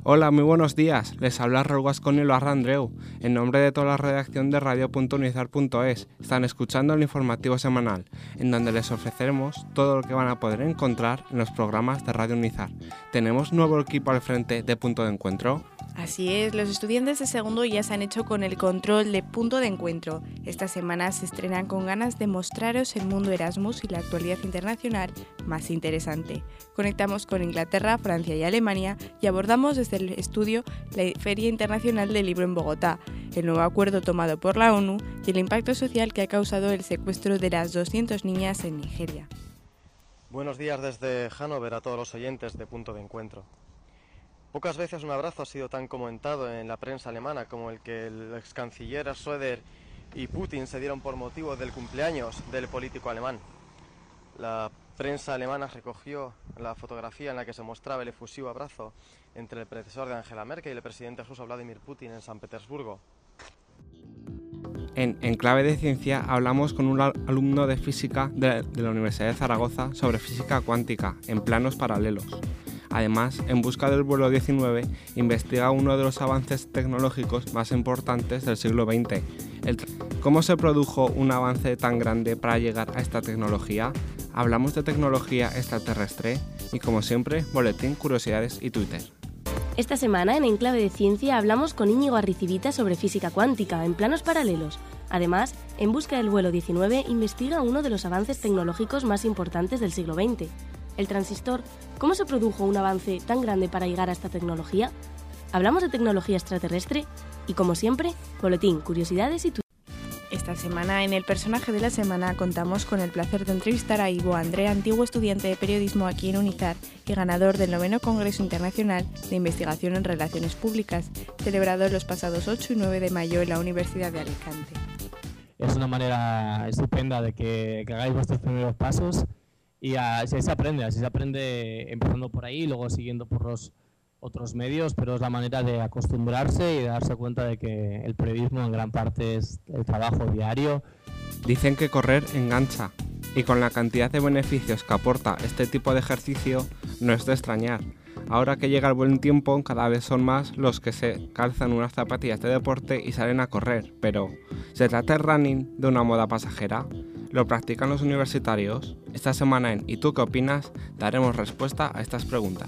Hola, muy buenos días. Les habla Raúl Gascón y Loarra Andreu. En nombre de toda la redacción de radio.unizar.es, están escuchando el informativo semanal, en donde les ofreceremos todo lo que van a poder encontrar en los programas de Radio Unizar. ¿Tenemos nuevo equipo al frente de Punto de Encuentro? Así es, los estudiantes de segundo ya se han hecho con el control de Punto de Encuentro. Esta semana se estrenan con ganas de mostraros el mundo Erasmus y la actualidad internacional más interesante. Conectamos con Inglaterra, Francia y Alemania y abordamos desde el estudio la Feria Internacional del Libro en Bogotá, el nuevo acuerdo tomado por la ONU y el impacto social que ha causado el secuestro de las 200 niñas en Nigeria. Buenos días desde Hannover a todos los oyentes de Punto de Encuentro. Pocas veces un abrazo ha sido tan comentado en la prensa alemana como el que el ex canciller Schröder y Putin se dieron por motivo del cumpleaños del político alemán. La prensa alemana recogió la fotografía en la que se mostraba el efusivo abrazo entre el predecesor de Angela Merkel y el presidente ruso Vladimir Putin en San Petersburgo. En Clave de Ciencia hablamos con un alumno de física de la Universidad de Zaragoza sobre física cuántica en planos paralelos. Además, En busca del vuelo 19 investiga uno de los avances tecnológicos más importantes del siglo XX. ¿Cómo se produjo un avance tan grande para llegar a esta tecnología? Hablamos de tecnología extraterrestre y, como siempre, boletín, curiosidades y Twitter. Esta semana en Clave de Ciencia hablamos con Íñigo Arricivita sobre física cuántica en planos paralelos. Además, En busca del vuelo 19 investiga uno de los avances tecnológicos más importantes del siglo XX. El transistor. ¿Cómo se produjo un avance tan grande para llegar a esta tecnología? Hablamos de tecnología extraterrestre y, como siempre, boletín, curiosidades y Twitter. Esta semana, en el personaje de la semana, contamos con el placer de entrevistar a Ivo André, antiguo estudiante de periodismo aquí en Unizar y ganador del 9º Congreso Internacional de Investigación en Relaciones Públicas, celebrado los pasados 8 y 9 de mayo en la Universidad de Alicante. Es una manera estupenda de que hagáis vuestros primeros pasos y así se aprende empezando por ahí y luego siguiendo por los otros medios, pero es la manera de acostumbrarse y de darse cuenta de que el periodismo en gran parte es el trabajo diario. Dicen que correr engancha, y con la cantidad de beneficios que aporta este tipo de ejercicio no es de extrañar. Ahora que llega el buen tiempo, cada vez son más los que se calzan unas zapatillas de deporte y salen a correr, pero ¿se trata el running de una moda pasajera? ¿Lo practican los universitarios? Esta semana en ¿Y tú qué opinas?, daremos respuesta a estas preguntas.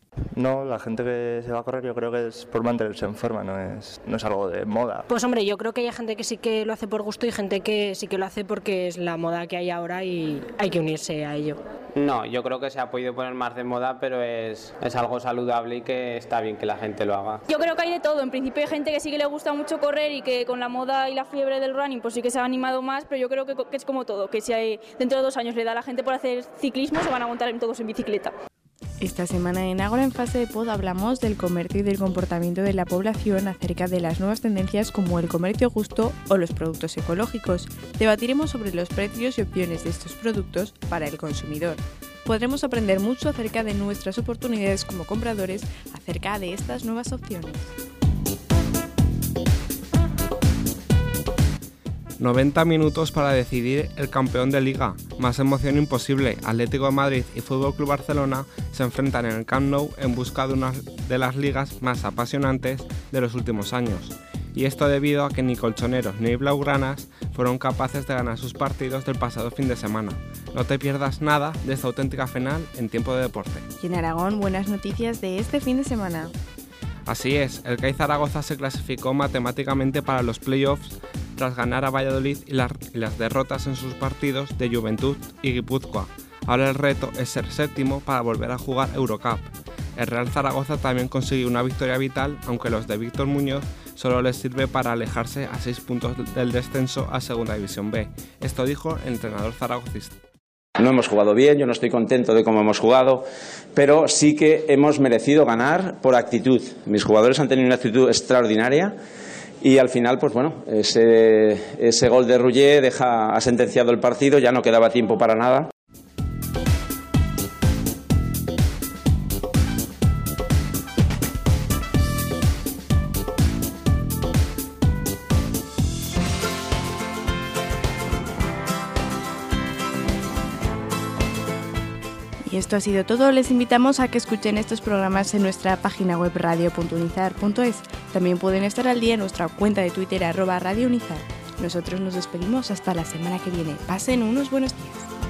No, la gente que se va a correr yo creo que es por mantenerse en forma, no es algo de moda. Pues hombre, yo creo que hay gente que sí que lo hace por gusto y gente que sí que lo hace porque es la moda que hay ahora y hay que unirse a ello. No, yo creo que se ha podido poner más de moda, pero es algo saludable y que está bien que la gente lo haga. Yo creo que hay de todo. En principio hay gente que sí que le gusta mucho correr y que con la moda y la fiebre del running pues sí que se ha animado más, pero yo creo que es como todo, que si dentro de 2 años le da a la gente por hacer ciclismo se van a montar todos en bicicleta. Esta semana en Ágora en Fase de Pod hablamos del comercio y del comportamiento de la población acerca de las nuevas tendencias como el comercio justo o los productos ecológicos. Debatiremos sobre los precios y opciones de estos productos para el consumidor. Podremos aprender mucho acerca de nuestras oportunidades como compradores acerca de estas nuevas opciones. 90 minutos para decidir el campeón de Liga. Más emoción imposible. Atlético de Madrid y Fútbol Club Barcelona se enfrentan en el Camp Nou en busca de una de las ligas más apasionantes de los últimos años. Y esto debido a que ni colchoneros ni blaugranas fueron capaces de ganar sus partidos del pasado fin de semana. No te pierdas nada de esta auténtica final en Tiempo de Deporte. Y en Aragón, buenas noticias de este fin de semana. Así es, el CAI Zaragoza se clasificó matemáticamente para los playoffs tras ganar a Valladolid y las derrotas en sus partidos de Juventud y Guipúzcoa. Ahora el reto es ser séptimo para volver a jugar Eurocup. El Real Zaragoza también consiguió una victoria vital, aunque los de Víctor Muñoz solo les sirve para alejarse a 6 puntos del descenso a Segunda División B. Esto dijo el entrenador zaragocista. No hemos jugado bien, yo no estoy contento de cómo hemos jugado, pero sí que hemos merecido ganar por actitud. Mis jugadores han tenido una actitud extraordinaria y al final, pues bueno, ese gol de Ruller ha sentenciado el partido, ya no quedaba tiempo para nada. Y esto ha sido todo. Les invitamos a que escuchen estos programas en nuestra página web radio.unizar.es. También pueden estar al día en nuestra cuenta de Twitter @radiounizar. Nosotros nos despedimos hasta la semana que viene. Pasen unos buenos días.